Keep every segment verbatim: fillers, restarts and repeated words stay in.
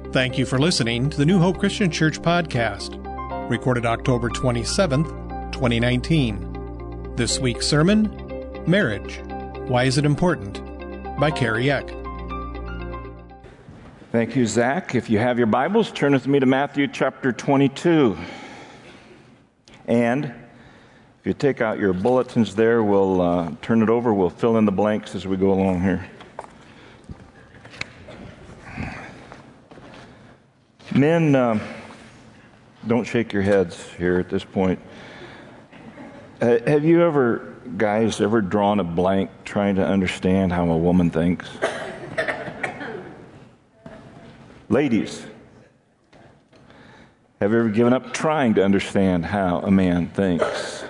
Thank you for listening to the New Hope Christian Church podcast, recorded October twenty-seventh, twenty nineteen. This week's sermon, Marriage, Why is it Important? By Carrie Eck. Thank you, Zach. If you have your Bibles, turn with me to Matthew chapter twenty-two. And if you take out your bulletins there, we'll uh, turn it over. We'll fill in the blanks as we go along here. Men, uh, don't shake your heads here at this point. Uh, have you ever, guys, ever drawn a blank trying to understand how a woman thinks? Ladies, have you ever given up trying to understand how a man thinks?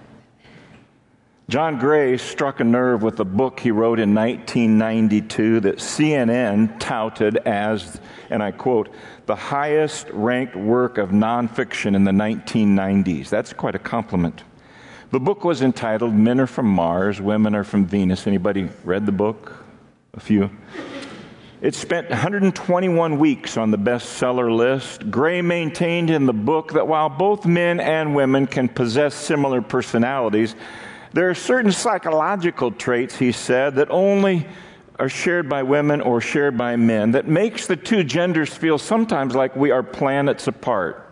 John Gray struck a nerve with a book he wrote in nineteen ninety-two that C N N touted as, and I quote, the highest ranked work of nonfiction in the nineteen nineties. That's quite a compliment. The book was entitled Men Are From Mars, Women Are From Venus. Anybody read the book? A few. It spent one hundred twenty-one weeks on the bestseller list. Gray maintained in the book that while both men and women can possess similar personalities, there are certain psychological traits, he said, that only are shared by women or shared by men that makes the two genders feel sometimes like we are planets apart.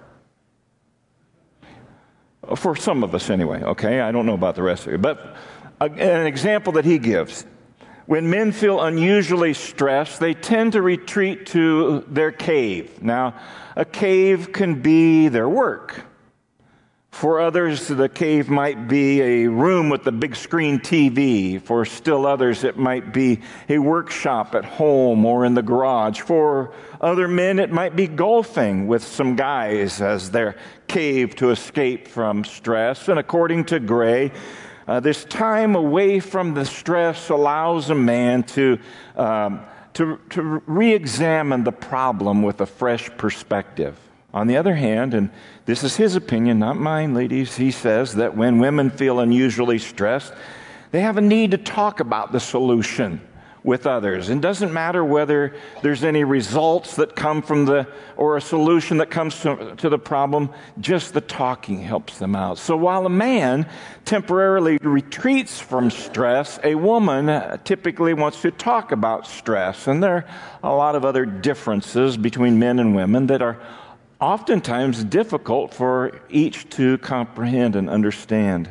For some of us anyway, okay? I don't know about the rest of you. But an example that he gives. When men feel unusually stressed, they tend to retreat to their cave. Now, a cave can be their work. For others, the cave might be a room with a big screen T V. For still others, it might be a workshop at home or in the garage. For other men, it might be golfing with some guys as their cave to escape from stress. And according to Gray, uh, this time away from the stress allows a man to, um, to, to re-examine the problem with a fresh perspective. On the other hand, and this is his opinion, not mine, ladies, he says that when women feel unusually stressed, they have a need to talk about the solution with others. It doesn't matter whether there's any results that come from the, or a solution that comes to, to the problem, just the talking helps them out. So while a man temporarily retreats from stress, a woman typically wants to talk about stress. And there are a lot of other differences between men and women that are oftentimes difficult for each to comprehend and understand.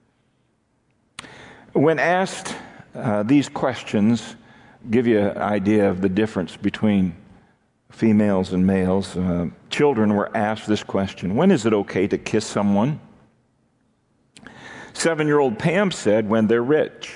When asked uh, these questions, give you an idea of the difference between females and males. Uh, children were asked this question: when is it okay to kiss someone? Seven-year-old Pam said, when they're rich.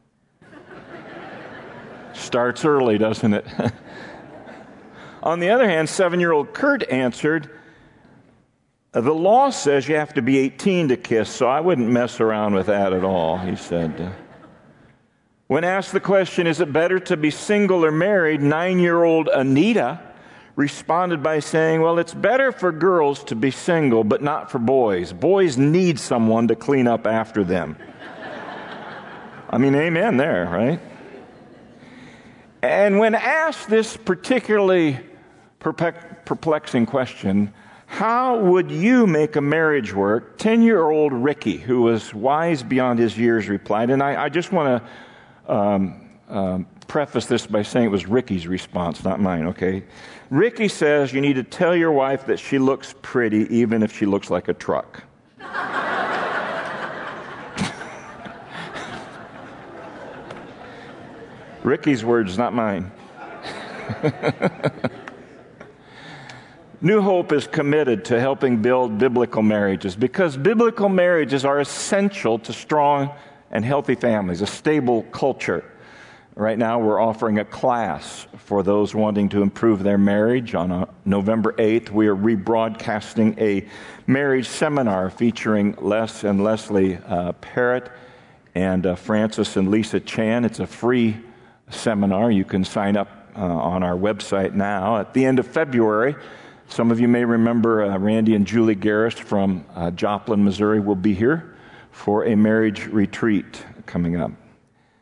Starts early, doesn't it? On the other hand, seven-year-old Kurt answered, the law says you have to be eighteen to kiss, so I wouldn't mess around with that at all, he said. When asked the question, is it better to be single or married, nine-year-old Anita responded by saying, well, it's better for girls to be single, but not for boys. Boys need someone to clean up after them. I mean, amen there, right? And when asked this particularly perplexing question, how would you make a marriage work? ten-year-old Ricky, who was wise beyond his years, replied, and I, I just want to um, um, preface this by saying it was Ricky's response, not mine, okay? Ricky says you need to tell your wife that she looks pretty even if she looks like a truck. Ricky's words, not mine. New Hope is committed to helping build biblical marriages because biblical marriages are essential to strong and healthy families, a stable culture. Right now, we're offering a class for those wanting to improve their marriage. On uh, November eighth, we are rebroadcasting a marriage seminar featuring Les and Leslie uh, Parrott and uh, Francis and Lisa Chan. It's a free seminar. You can sign up uh, on our website now. At the end of February, some of you may remember uh, Randy and Julie Garris from uh, Joplin, Missouri will be here for a marriage retreat coming up.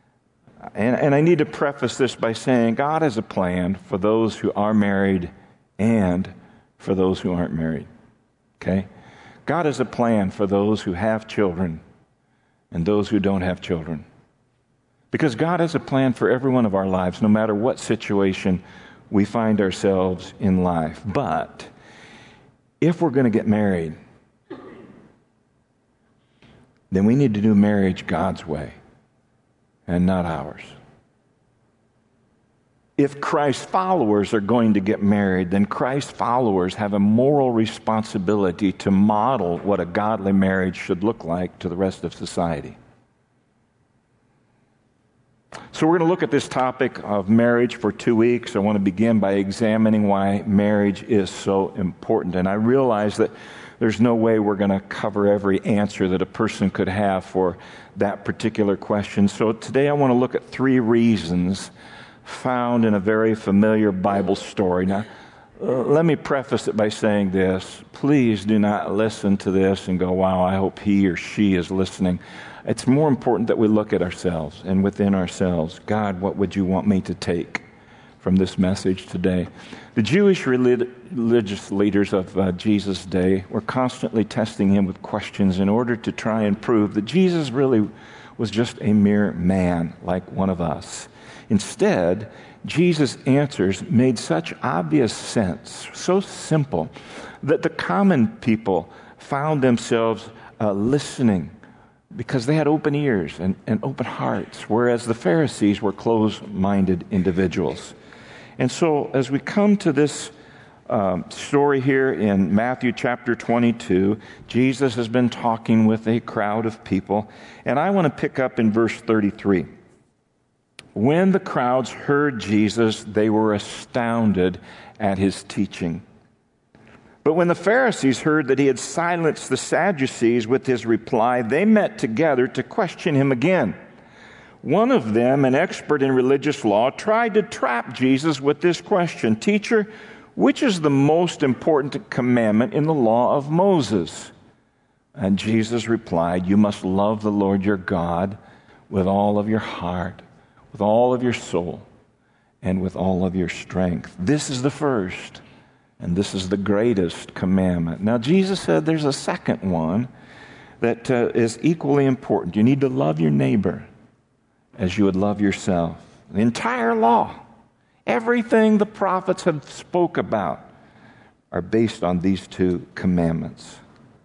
And, and I need to preface this by saying God has a plan for those who are married and for those who aren't married. Okay? God has a plan for those who have children and those who don't have children. Because God has a plan for every one of our lives, no matter what situation we find ourselves in life. But if we're going to get married, then we need to do marriage God's way and not ours. If Christ's followers are going to get married, then Christ's followers have a moral responsibility to model what a godly marriage should look like to the rest of society. So we're going to look at this topic of marriage for two weeks. I want to begin by examining why marriage is so important. And I realize that there's no way we're going to cover every answer that a person could have for that particular question. So today I want to look at three reasons found in a very familiar Bible story. Now, uh, let me preface it by saying this. Please do not listen to this and go, wow, I hope he or she is listening. It's more important that we look at ourselves and within ourselves. God, what would you want me to take from this message today? The Jewish relig- religious leaders of uh, Jesus' day were constantly testing him with questions in order to try and prove that Jesus really was just a mere man like one of us. Instead, Jesus' answers made such obvious sense, so simple, that the common people found themselves uh, listening because they had open ears and, and open hearts, whereas the Pharisees were closed-minded individuals. And so as we come to this um, story here in Matthew chapter twenty-two, Jesus has been talking with a crowd of people, and I want to pick up in verse thirty-three. When the crowds heard Jesus, they were astounded at his teaching. But when the Pharisees heard that he had silenced the Sadducees with his reply, they met together to question him again. One of them, an expert in religious law, tried to trap Jesus with this question, "Teacher, which is the most important commandment in the law of Moses?" And Jesus replied, "You must love the Lord your God with all of your heart, with all of your soul, and with all of your strength. This is the first, and this is the greatest commandment." Now, Jesus said there's a second one that uh, is equally important. You need to love your neighbor as you would love yourself. The entire law, everything the prophets have spoke about, are based on these two commandments.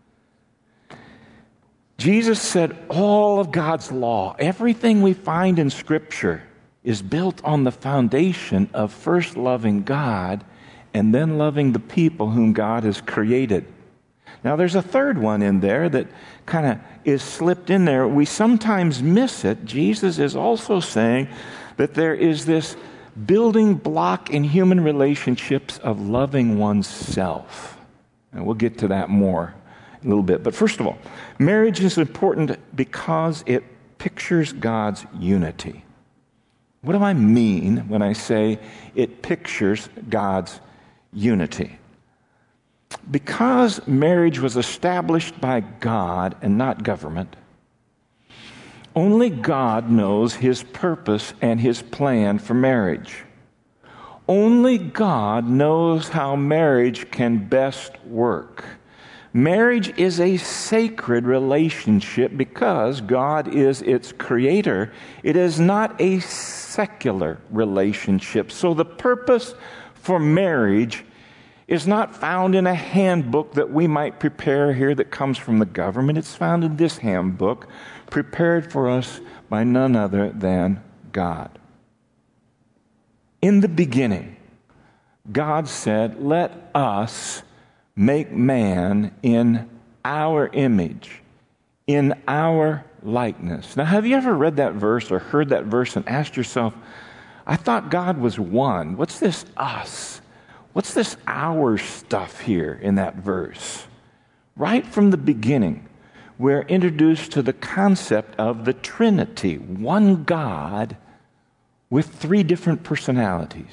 Jesus said all of God's law, everything we find in Scripture, is built on the foundation of first loving God and then loving the people whom God has created. Now, there's a third one in there that kind of is slipped in there. We sometimes miss it. Jesus is also saying that there is this building block in human relationships of loving oneself. And we'll get to that more in a little bit. But first of all, marriage is important because it pictures God's unity. What do I mean when I say it pictures God's unity? Because marriage was established by God and not government, only God knows his purpose and his plan for marriage. Only God knows how marriage can best work. Marriage is a sacred relationship because God is its creator. It is not a secular relationship. So the purpose for marriage is not found in a handbook that we might prepare here that comes from the government. It's found in this handbook, prepared for us by none other than God. In the beginning, God said, "Let us make man in our image, in our likeness." Now, have you ever read that verse or heard that verse and asked yourself, I thought God was one. What's this us? What's this our stuff here in that verse? Right from the beginning, we're introduced to the concept of the Trinity, one God with three different personalities.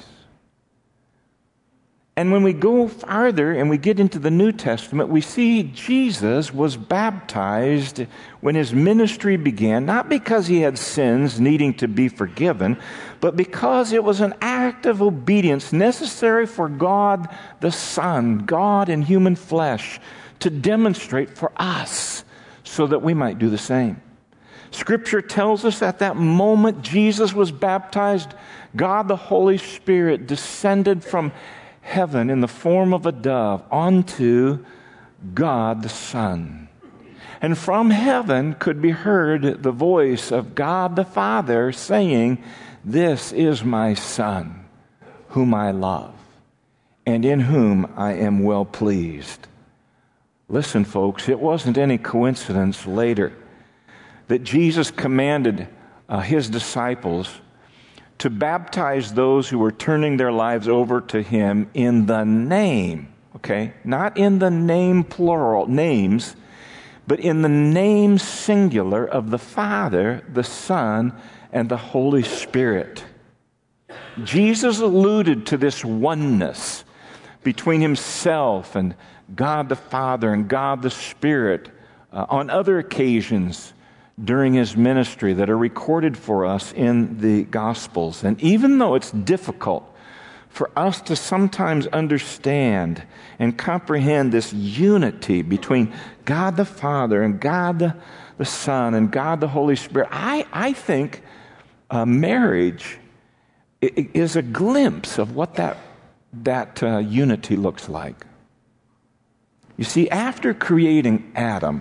And when we go farther and we get into the New Testament, we see Jesus was baptized when his ministry began, not because he had sins needing to be forgiven, but because it was an act act of obedience necessary for God the Son, God in human flesh, to demonstrate for us so that we might do the same. Scripture tells us at that moment Jesus was baptized, God the Holy Spirit descended from heaven in the form of a dove onto God the Son. And from heaven could be heard the voice of God the Father saying, "This is my Son, whom I love, and in whom I am well pleased." Listen, folks, it wasn't any coincidence later that Jesus commanded uh, his disciples to baptize those who were turning their lives over to him in the name, okay? Not in the name plural, names, but in the name singular of the Father, the Son, and the Holy Spirit. Jesus alluded to this oneness between himself and God the Father and God the Spirit uh, on other occasions during his ministry that are recorded for us in the Gospels. And even though it's difficult for us to sometimes understand and comprehend this unity between God the Father and God the, the Son and God the Holy Spirit, I, I think uh, marriage is a glimpse of what that, that uh, unity looks like. You see, after creating Adam,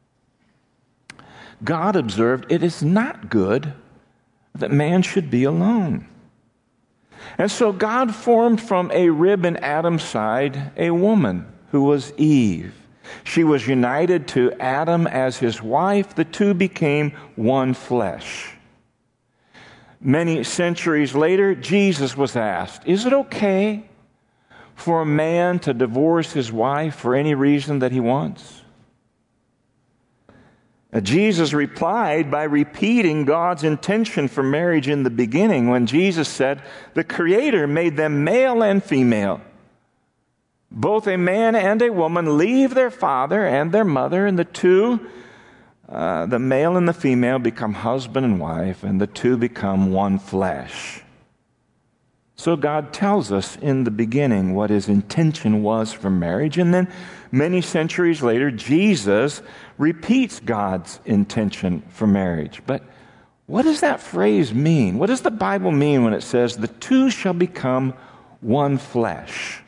God observed it is not good that man should be alone. And so God formed from a rib in Adam's side a woman who was Eve. She was united to Adam as his wife. The two became one flesh. Many centuries later, Jesus was asked, "Is it okay for a man to divorce his wife for any reason that he wants?" Jesus replied by repeating God's intention for marriage in the beginning when Jesus said, "The Creator made them male and female. Both a man and a woman leave their father and their mother, and the two, uh, the male and the female, become husband and wife, and the two become one flesh." So God tells us in the beginning what his intention was for marriage, and then many centuries later, Jesus repeats God's intention for marriage. But what does that phrase mean? What does the Bible mean when it says, "The two shall become one flesh"?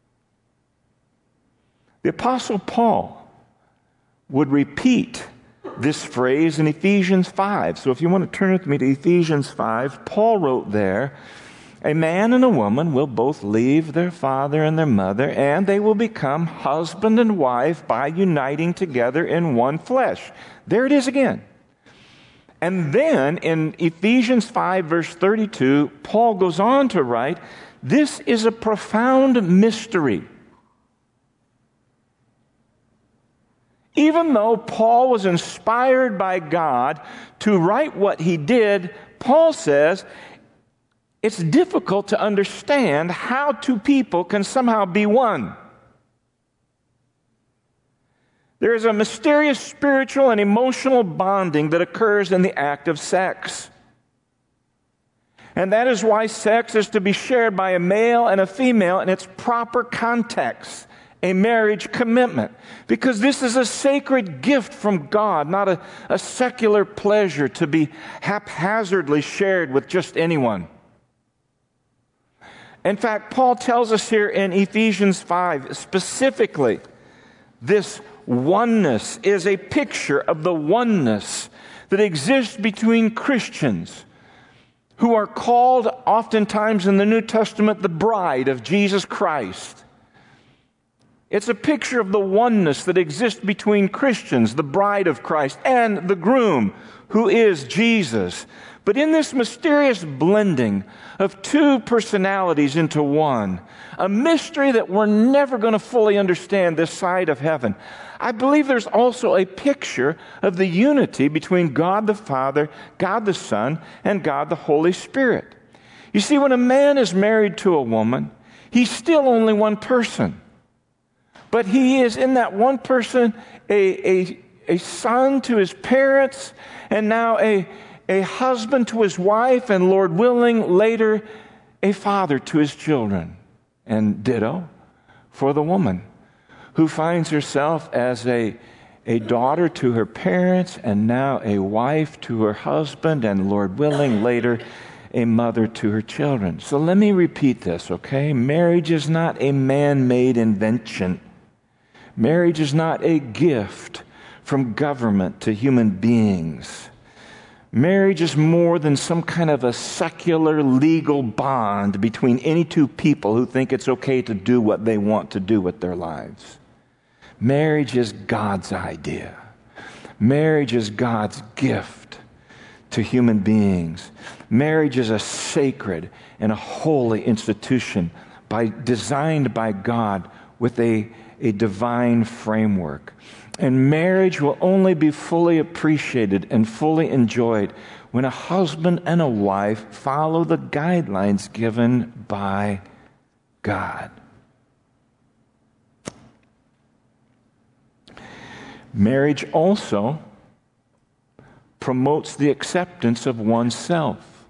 The Apostle Paul would repeat this phrase in Ephesians five. So if you want to turn with me to Ephesians five, Paul wrote there, "A man and a woman will both leave their father and their mother, and they will become husband and wife by uniting together in one flesh." There it is again. And then in Ephesians five, verse thirty-two, Paul goes on to write, "This is a profound mystery." Even though Paul was inspired by God to write what he did, Paul says, it's difficult to understand how two people can somehow be one. There is a mysterious spiritual and emotional bonding that occurs in the act of sex. And that is why sex is to be shared by a male and a female in its proper context, a marriage commitment. Because this is a sacred gift from God, not a, a secular pleasure to be haphazardly shared with just anyone. In fact, Paul tells us here in Ephesians five specifically, this oneness is a picture of the oneness that exists between Christians who are called oftentimes in the New Testament the bride of Jesus Christ. It's a picture of the oneness that exists between Christians, the bride of Christ, and the groom, who is Jesus. But in this mysterious blending of two personalities into one, a mystery that we're never going to fully understand this side of heaven, I believe there's also a picture of the unity between God the Father, God the Son, and God the Holy Spirit. You see, when a man is married to a woman, he's still only one person. But he is in that one person a, a, a son to his parents, and now a, a husband to his wife, and Lord willing, later a father to his children. And ditto for the woman who finds herself as a, a daughter to her parents and now a wife to her husband and, Lord willing, later a mother to her children. So let me repeat this, okay? Marriage is not a man-made invention. Marriage is not a gift from government to human beings. Marriage is more than some kind of a secular legal bond between any two people who think it's okay to do what they want to do with their lives. Marriage is God's idea. Marriage is God's gift to human beings. Marriage is a sacred and a holy institution by, designed by God with a, a divine framework. And marriage will only be fully appreciated and fully enjoyed when a husband and a wife follow the guidelines given by God. Marriage also promotes the acceptance of oneself.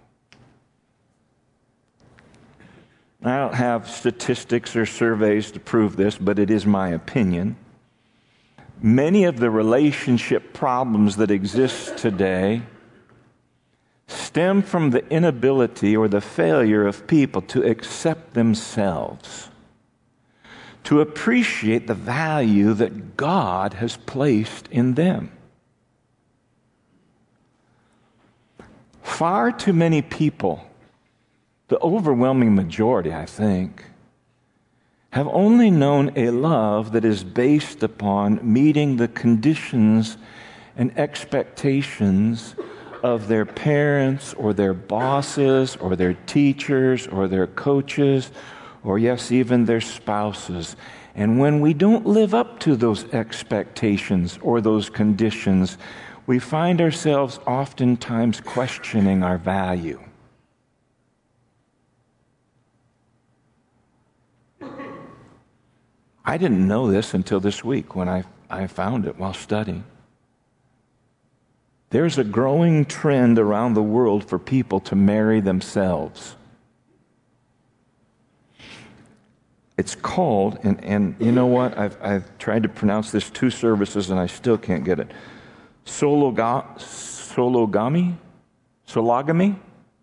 I don't have statistics or surveys to prove this, but it is my opinion. Many of the relationship problems that exist today stem from the inability or the failure of people to accept themselves, to appreciate the value that God has placed in them. Far too many people, the overwhelming majority, I think, have only known a love that is based upon meeting the conditions and expectations of their parents or their bosses or their teachers or their coaches or, yes, even their spouses. And when we don't live up to those expectations or those conditions, we find ourselves oftentimes questioning our value. I didn't know this until this week when I, I found it while studying. There's a growing trend around the world for people to marry themselves. It's called, and, and you know what? I've, I've tried to pronounce this two services and I still can't get it. Sologa, sologamy? Sologamy?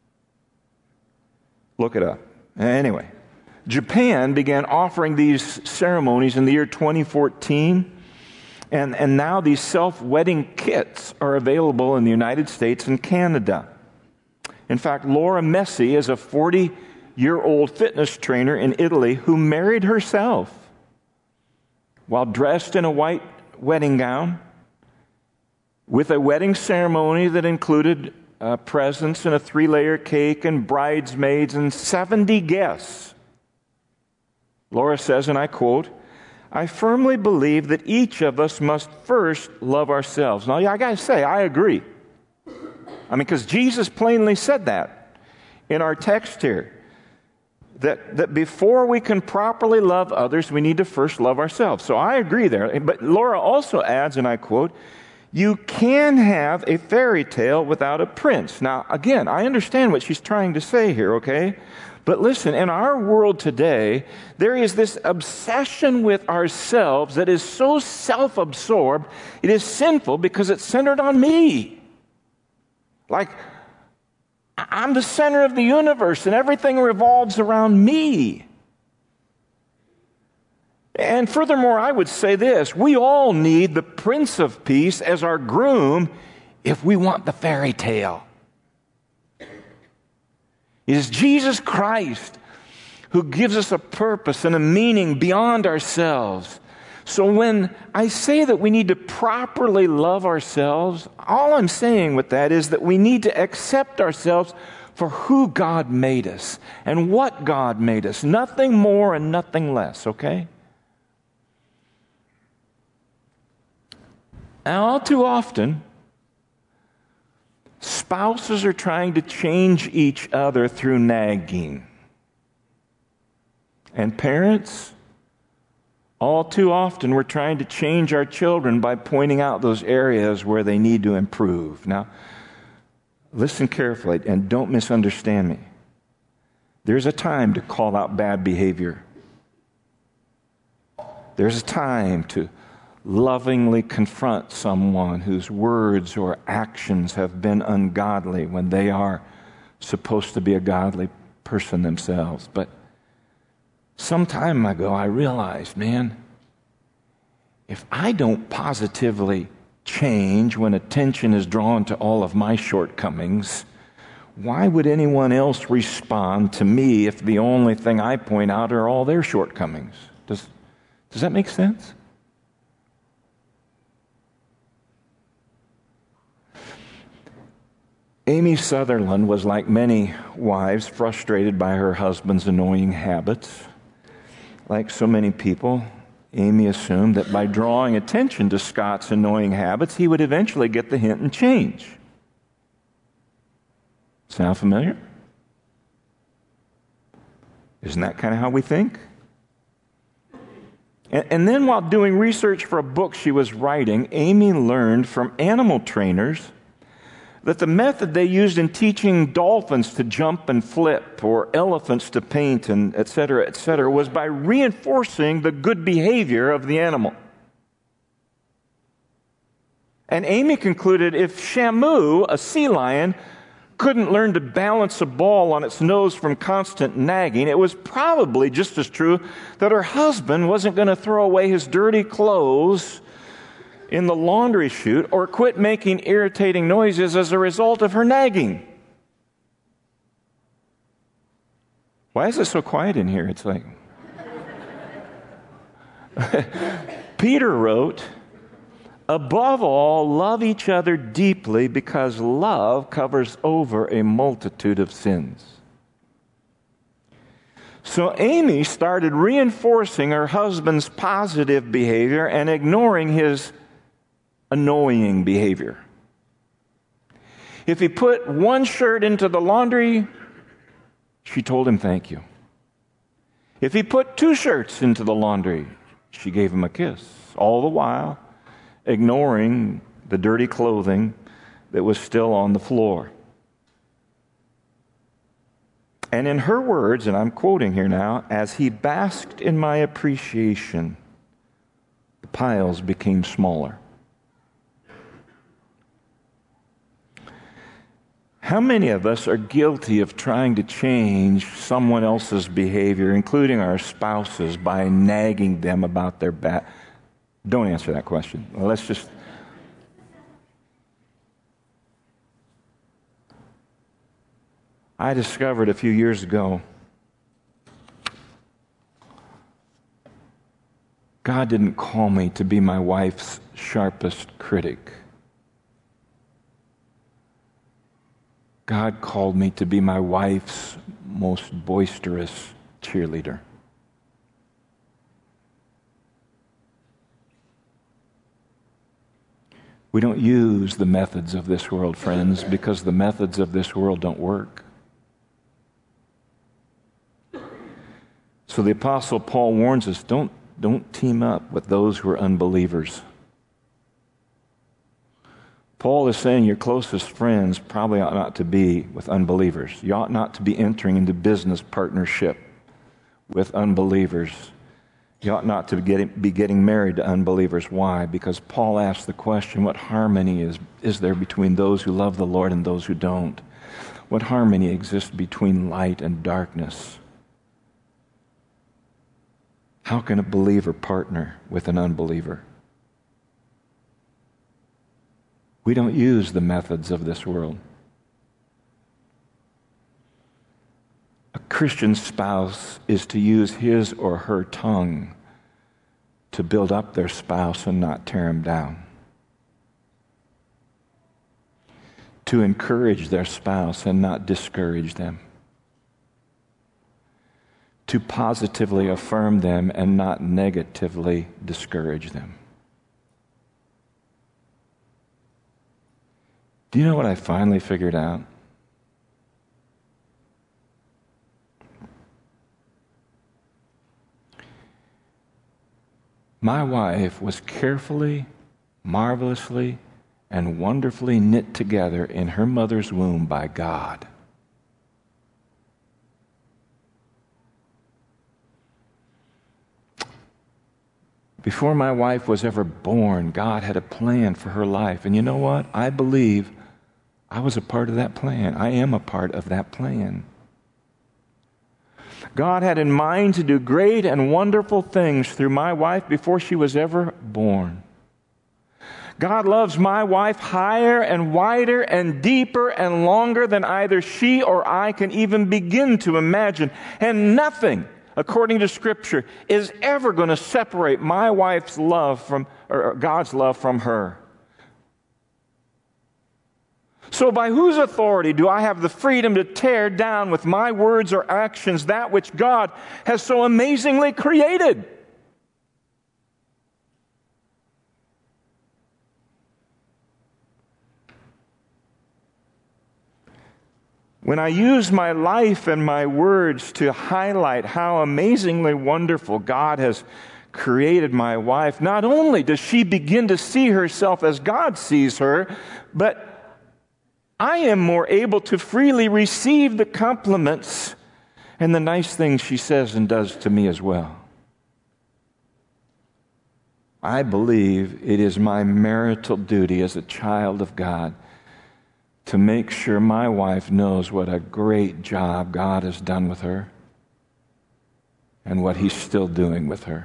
Look it up. Anyway. Japan began offering these ceremonies in the year twenty fourteen, and, and now these self-wedding kits are available in the United States and Canada. In fact, Laura Messi is a forty-year-old fitness trainer in Italy who married herself while dressed in a white wedding gown with a wedding ceremony that included uh, presents and a three-layer cake and bridesmaids and seventy guests. Laura says, and I quote, "I firmly believe that each of us must first love ourselves." Now, yeah, I got to say, I agree. I mean, because Jesus plainly said that in our text here, that, that before we can properly love others, we need to first love ourselves. So I agree there. But Laura also adds, and I quote, "You can have a fairy tale without a prince." Now, again, I understand what she's trying to say here, okay? But listen, in our world today, there is this obsession with ourselves that is so self-absorbed, it is sinful because it's centered on me. Like, I'm the center of the universe and everything revolves around me. And furthermore, I would say this, we all need the Prince of Peace as our groom if we want the fairy tale. It is Jesus Christ who gives us a purpose and a meaning beyond ourselves. So when I say that we need to properly love ourselves, all I'm saying with that is that we need to accept ourselves for who God made us and what God made us. Nothing more and nothing less, okay? Now, all too often, spouses are trying to change each other through nagging. And parents, all too often, we're trying to change our children by pointing out those areas where they need to improve. Now, listen carefully and don't misunderstand me. There's a time to call out bad behavior. There's a time to lovingly confront someone whose words or actions have been ungodly when they are supposed to be a godly person themselves. But some time ago, I realized, man, if I don't positively change when attention is drawn to all of my shortcomings, why would anyone else respond to me if the only thing I point out are all their shortcomings? Does, does that make sense? Amy Sutherland was, like many wives, frustrated by her husband's annoying habits. Like so many people, Amy assumed that by drawing attention to Scott's annoying habits, he would eventually get the hint and change. Sound familiar? Isn't that kind of how we think? And, and then while doing research for a book she was writing, Amy learned from animal trainers that the method they used in teaching dolphins to jump and flip, or elephants to paint, and et cetera, et cetera, was by reinforcing the good behavior of the animal. And Amy concluded if Shamu, a sea lion, couldn't learn to balance a ball on its nose from constant nagging, it was probably just as true that her husband wasn't going to throw away his dirty clothes in the laundry chute or quit making irritating noises as a result of her nagging. Why is it so quiet in here? It's like... Peter wrote, above all, love each other deeply because love covers over a multitude of sins. So Amy started reinforcing her husband's positive behavior and ignoring his annoying behavior. If he put one shirt into the laundry, she told him thank you. If he put two shirts into the laundry, she gave him a kiss, all the while ignoring the dirty clothing that was still on the floor. And in her words, and I'm quoting here now, as he basked in my appreciation, the piles became smaller. How many of us are guilty of trying to change someone else's behavior, including our spouses, by nagging them about their bad? Don't answer that question. Well, let's just... I discovered a few years ago, God didn't call me to be my wife's sharpest critic. God called me to be my wife's most boisterous cheerleader. We don't use the methods of this world, friends, because the methods of this world don't work. So the Apostle Paul warns us, don't, don't team up with those who are unbelievers. Paul is saying your closest friends probably ought not to be with unbelievers. You ought not to be entering into business partnership with unbelievers. You ought not to be getting, be getting married to unbelievers. Why? Because Paul asked the question, what harmony is, is there between those who love the Lord and those who don't? What harmony exists between light and darkness? How can a believer partner with an unbeliever? We don't use the methods of this world. A Christian spouse is to use his or her tongue to build up their spouse and not tear him down. To encourage their spouse and not discourage them. To positively affirm them and not negatively discourage them. Do you know what I finally figured out? My wife was carefully, marvelously, and wonderfully knit together in her mother's womb by God. Before my wife was ever born, God had a plan for her life. And you know what? I believe I was a part of that plan. I am a part of that plan. God had in mind to do great and wonderful things through my wife before she was ever born. God loves my wife higher and wider and deeper and longer than either she or I can even begin to imagine. And nothing, according to Scripture, is ever going to separate my wife's love from, or God's love from her. So by whose authority do I have the freedom to tear down with my words or actions that which God has so amazingly created? When I use my life and my words to highlight how amazingly wonderful God has created my wife, not only does she begin to see herself as God sees her, but I am more able to freely receive the compliments and the nice things she says and does to me as well. I believe it is my marital duty as a child of God to make sure my wife knows what a great job God has done with her and what He's still doing with her.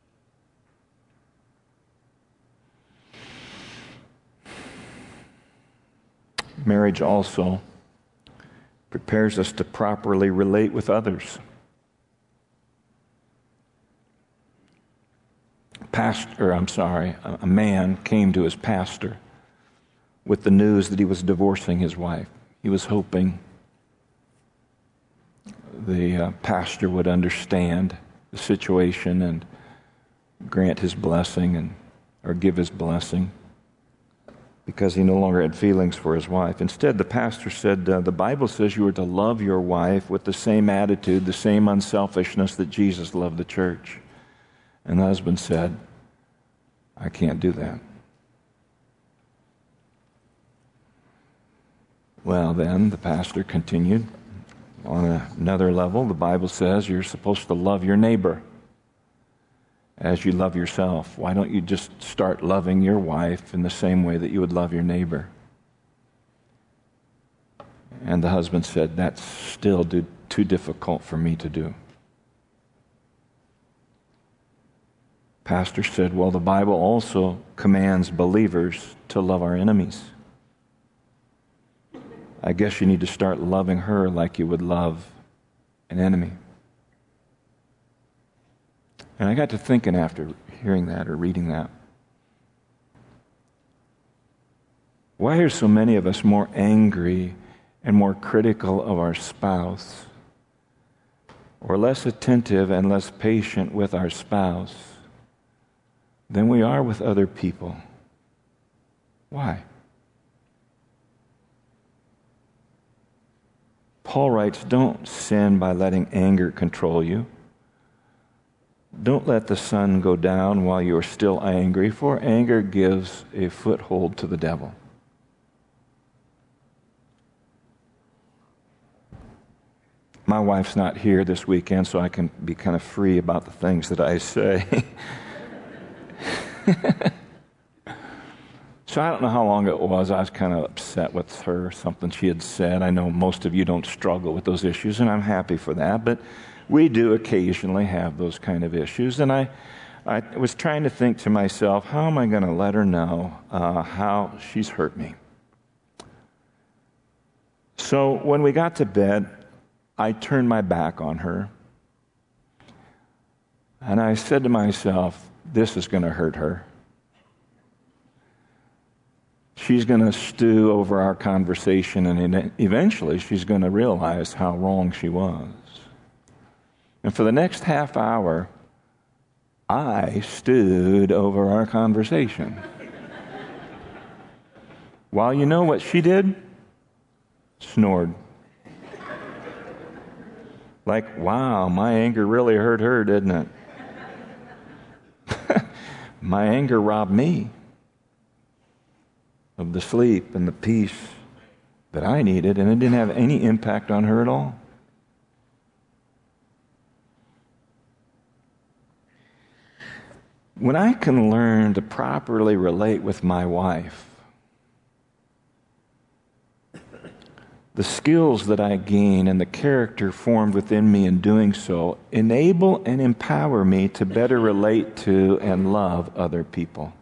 Marriage also prepares us to properly relate with others. Pastor, I'm sorry, a man came to his pastor with the news that he was divorcing his wife. He was hoping the uh, pastor would understand the situation and grant his blessing and or give his blessing, because he no longer had feelings for his wife. Instead, the pastor said, uh, the Bible says you are to love your wife with the same attitude, the same unselfishness that Jesus loved the church. And the husband said, I can't do that. Well, then, the pastor continued, on another level, the Bible says you're supposed to love your neighbor as you love yourself. Why don't you just start loving your wife in the same way that you would love your neighbor? And the husband said, that's still too difficult for me to do. Pastor said, well, the Bible also commands believers to love our enemies. I guess you need to start loving her like you would love an enemy. And I got to thinking after hearing that or reading that, why are so many of us more angry and more critical of our spouse, or less attentive and less patient with our spouse than we are with other people? Why? Paul writes, don't sin by letting anger control you. Don't let the sun go down while you are still angry, for anger gives a foothold to the devil. My wife's not here this weekend, so I can be kind of free about the things that I say. So I don't know how long it was. I was kind of upset with her, something she had said. I know most of you don't struggle with those issues, and I'm happy for that, but we do occasionally have those kind of issues. And I, I was trying to think to myself, how am I going to let her know uh, how she's hurt me? So when we got to bed, I turned my back on her, and I said to myself, this is going to hurt her. She's going to stew over our conversation, and eventually she's going to realize how wrong she was. And for the next half hour, I stewed over our conversation. While you know what she did? Snored. Like, wow, my anger really hurt her, didn't it? My anger robbed me of the sleep and the peace that I needed, and it didn't have any impact on her at all. When I can learn to properly relate with my wife, the skills that I gain and the character formed within me in doing so enable and empower me to better relate to and love other people.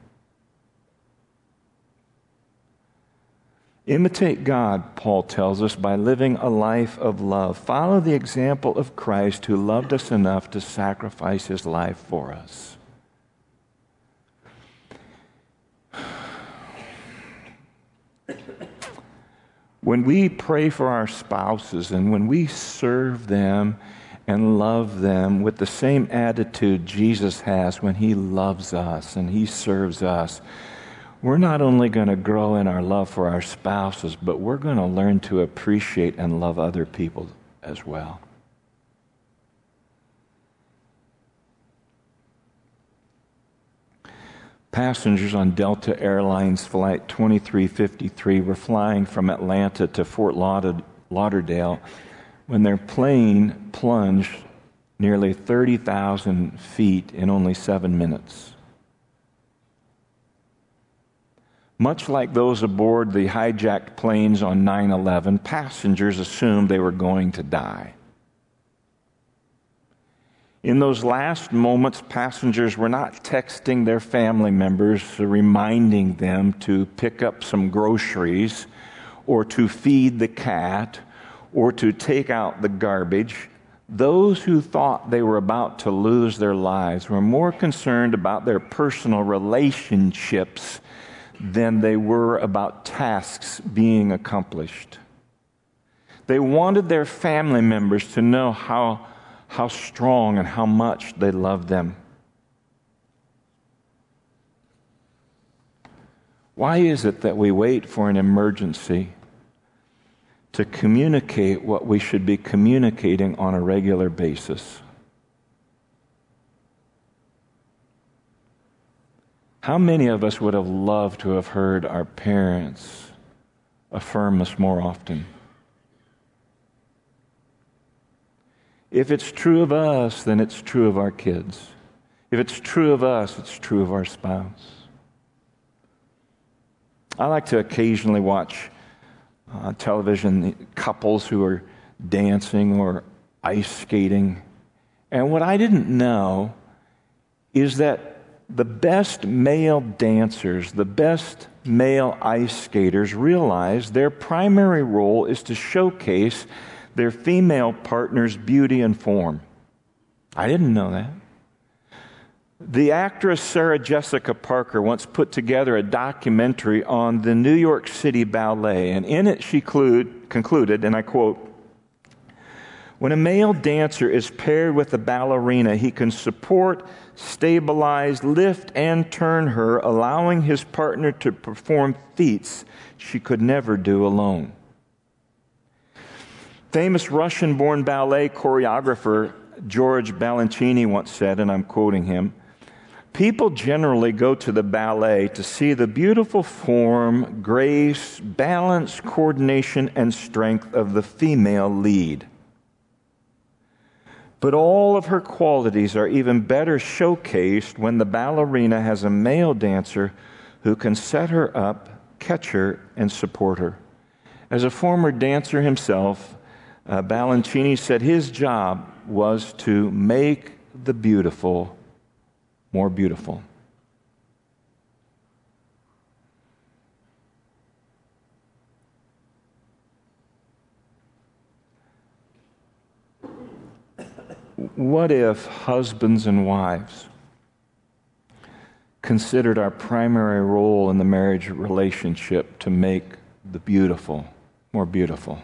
Imitate God, Paul tells us, by living a life of love. Follow the example of Christ, who loved us enough to sacrifice his life for us. When we pray for our spouses and when we serve them and love them with the same attitude Jesus has when he loves us and he serves us, we're not only going to grow in our love for our spouses, but we're going to learn to appreciate and love other people as well. Passengers on Delta Airlines Flight twenty-three fifty-three were flying from Atlanta to Fort Lauderdale when their plane plunged nearly thirty thousand feet in only seven minutes. Much like those aboard the hijacked planes on nine eleven, passengers assumed they were going to die. In those last moments, passengers were not texting their family members, reminding them to pick up some groceries, or to feed the cat, or to take out the garbage. Those who thought they were about to lose their lives were more concerned about their personal relationships than they were about tasks being accomplished. They wanted their family members to know how how strong and how much they love them. Why is it that we wait for an emergency to communicate what we should be communicating on a regular basis? How many of us would have loved to have heard our parents affirm us more often? If it's true of us, then it's true of our kids. If it's true of us, it's true of our spouse. I like to occasionally watch uh, television couples who are dancing or ice skating. And what I didn't know is that the best male dancers, the best male ice skaters realize their primary role is to showcase their female partner's beauty and form. I didn't know that. The actress Sarah Jessica Parker once put together a documentary on the New York City Ballet, and in it she clued, concluded, and I quote, "When a male dancer is paired with a ballerina, he can support, stabilize, lift, and turn her, allowing his partner to perform feats she could never do alone." Famous Russian-born ballet choreographer George Balanchine once said, and I'm quoting him, "People generally go to the ballet to see the beautiful form, grace, balance, coordination, and strength of the female lead. But all of her qualities are even better showcased when the ballerina has a male dancer who can set her up, catch her, and support her." As a former dancer himself, Uh, Balanchine said his job was to make the beautiful more beautiful. What if husbands and wives considered our primary role in the marriage relationship to make the beautiful more beautiful?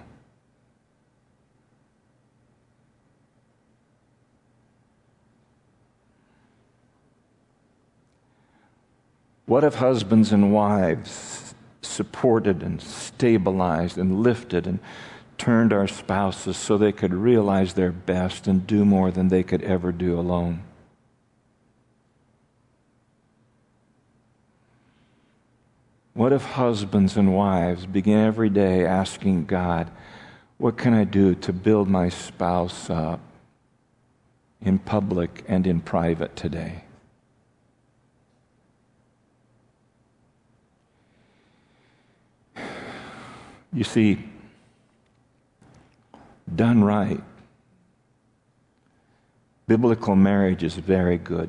What if husbands and wives supported and stabilized and lifted and turned our spouses so they could realize their best and do more than they could ever do alone? What if husbands and wives began every day asking God, what can I do to build my spouse up in public and in private today? You see, done right, biblical marriage is very good.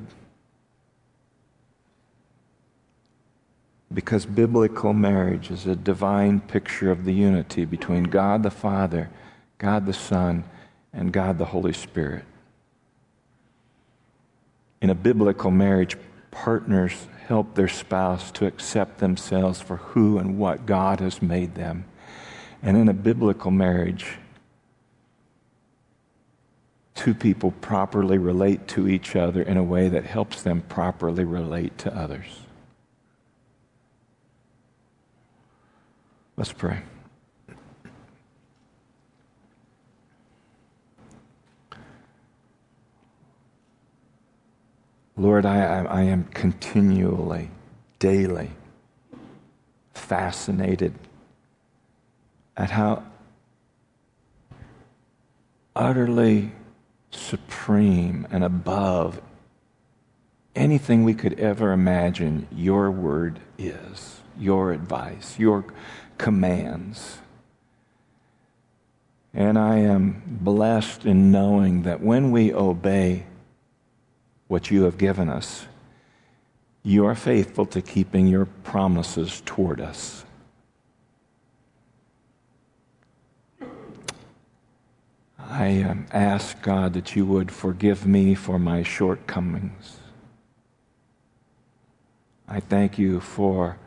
Because biblical marriage is a divine picture of the unity between God the Father, God the Son, and God the Holy Spirit. In a biblical marriage, partners help their spouse to accept themselves for who and what God has made them. And in a biblical marriage, two people properly relate to each other in a way that helps them properly relate to others. Let's pray. Lord, I, I am continually, daily fascinated at how utterly supreme and above anything we could ever imagine your word is, your advice, your commands. And I am blessed in knowing that when we obey what you have given us, you are faithful to keeping your promises toward us. I um, ask, God, that you would forgive me for my shortcomings. I thank you for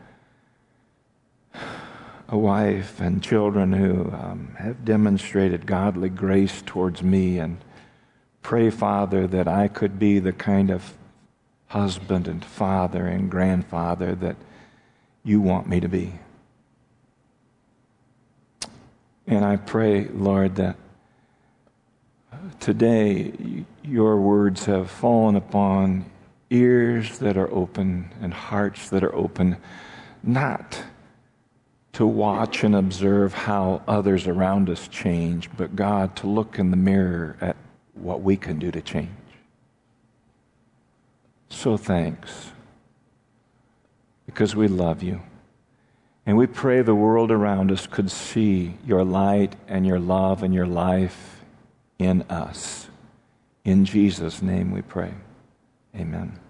a wife and children who um, have demonstrated godly grace towards me, and pray, Father, that I could be the kind of husband and father and grandfather that you want me to be. And I pray, Lord, that today your words have fallen upon ears that are open and hearts that are open, not to watch and observe how others around us change, but God, to look in the mirror at what we can do to change. So thanks, because we love you. And we pray the world around us could see your light and your love and your life in us. In Jesus' name we pray. Amen.